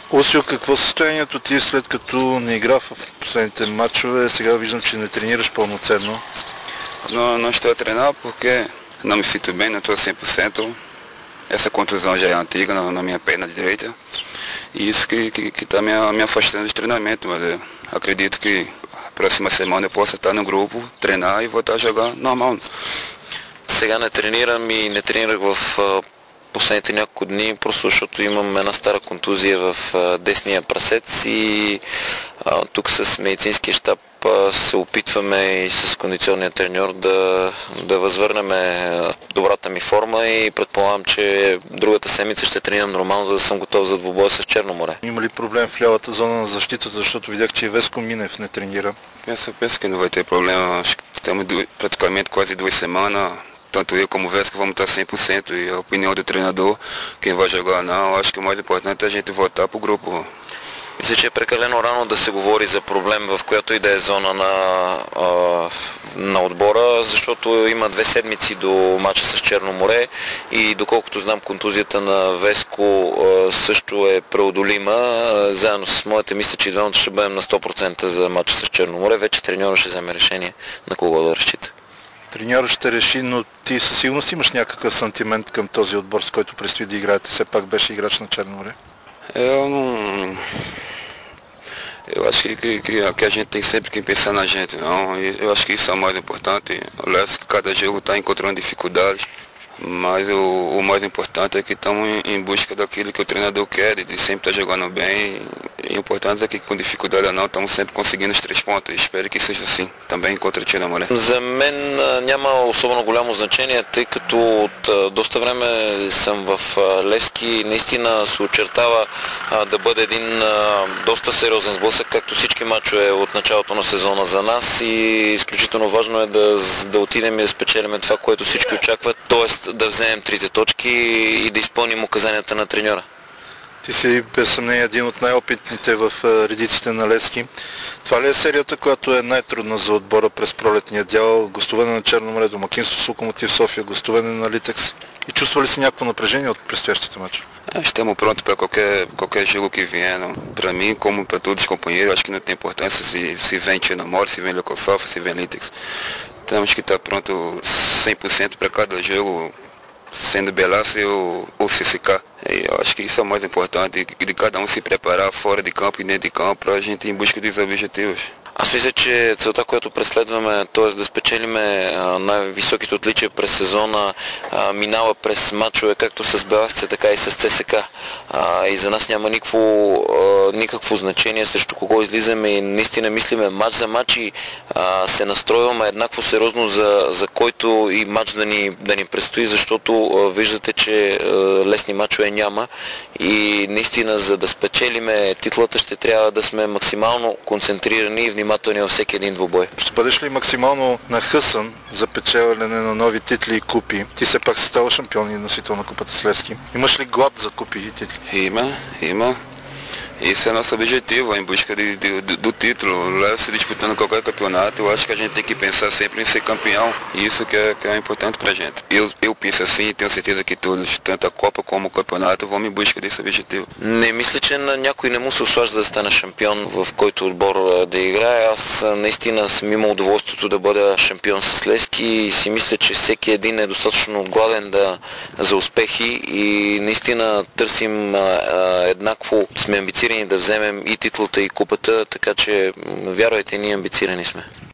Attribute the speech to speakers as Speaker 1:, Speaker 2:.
Speaker 1: Осио, какво е състоянието ти след като не игра в последните матчове? Сега vиждam, че не тренираш pълноценно.
Speaker 2: Não estou a treinar porque não me sinto bem, não estou 100%. Essa contusão já é antiga na minha perna direita. E isso que está me afastando de treinamento, mas acredito que próxima semana eu possa estar no grupo, treinar e voltar a jogar normal.
Speaker 3: Сега не тренирам и не тренирах в последните няколко дни, просто защото имам една стара контузия в десния прасец и тук с медицинския щаб се опитваме и с кондиционния треньор да възвърнем добрата ми форма и предполагам, че другата седмица ще тренирам нормално, за да съм готов за двубоя с Черно море.
Speaker 1: Има ли проблем в лявата зона на защитата, защото видях, че и Веско Минев не тренира?
Speaker 2: Penso que não vai ter problema, acho que estamos praticamente quase 2 semanas. Tanto eu como o Vesco vamos estar 100% e a opinião do treinador, quem vai jogar não, acho que o mais importante é a gente voltar para o grupo.
Speaker 3: Мисля, че е прекалено рано да се говори за проблем в която и да е зона на отбора, защото има 2 седмици до мача с Черно море и доколкото знам контузията на Веско също е преодолима. Заедно с моята мисля, че и двамата ще бъдем на 100% за мача с Черно море. Вече треньорът ще вземе решение на кого да разчита.
Speaker 1: Треньорът ще реши, но ти със сигурност имаш някакъв сантимент към този отбор, с който предстои да играете. Все пак беше играч на Черно море.
Speaker 2: Eu acho que a gente tem sempre que pensar na gente, não? Eu acho que isso é o mais importante. Lógico que cada jogo está encontrando dificuldades, mas o mais importante é que estamos em busca daquilo que o treinador quer, de sempre estar jogando bem. E o importante é que com dificuldade ou não, estamos sempre conseguindo os 3 pontos. Espero que seja assim, também contra o Черно море.
Speaker 3: За мен няма особено голямо значение, тъй като от доста време съм в Левски. Наистина се очертава да бъде един доста сериозен сблъсък, както всички мачове от началото на сезона за нас, и изключително важно е да отидем и да спечелим това, което всички очакват, т.е. да вземем 3 точки и да изпълним указанията на треньора.
Speaker 1: Ти си без съмнение един от най-опитните в редиците на Левски. Това ли е серията, която е най-трудна за отбора през пролетния дял? Гостуване на Черно море, домакинство с Локомотив София, гостуване на Литекс. И чувства ли си някакво напрежение от предстоящите мачове?
Speaker 2: Estamos prontos para qualquer jogo que vier. Para mim, como para todos os companheiros, acho que não tem importância se vem Chernomor, se vem Lukosov, se vem Litex. Temos que estar pronto 100% para cada jogo, sendo Belassi ou CCK. E eu acho que isso é o mais importante, de cada um se preparar fora de campo e dentro de campo para a gente ir em busca dos objetivos.
Speaker 3: Аз мисля, че целта, която преследваме, т.е. да спечелиме най-високите отличия през сезона, минава през мачове както с Беласица, така и с ЦСК. И за нас няма никакво значение срещу кого излизаме и наистина мислиме мач за мач и се настройваме еднакво сериозно за който и мач да ни предстои, защото виждате, че лесни мачове няма и наистина за да спечелиме титлата ще трябва да сме максимално концентрирани и внимателни във всеки един двубой.
Speaker 1: Ще бъдеш ли максимално нахъсан за печелене на нови титли и купи? Ти все пак си става шампион и носител на купата с Левски. Имаш ли глад за купи и титли?
Speaker 2: Има. Esse é nosso objetivo, em busca do título. Se disputando qualquer campeonato, eu acho que a gente tem que pensar sempre em ser campeão. E isso que é importante pra gente. Eu penso assim e tenho certeza que todos, tanto a Copa como o campeonato, vão em busca desse objetivo.
Speaker 3: Не мисля, че на някой не му се ослажда да стане шампион, в който отбор да играе. Аз наистина съм имал удоволствието да бъда шампион с Левски и си мисля, че всеки един е достатъчно гладен за успехи и наистина търсим еднакво, сме амбицирани да вземем и титлата и купата, така че вярвайте, ние амбицирани сме.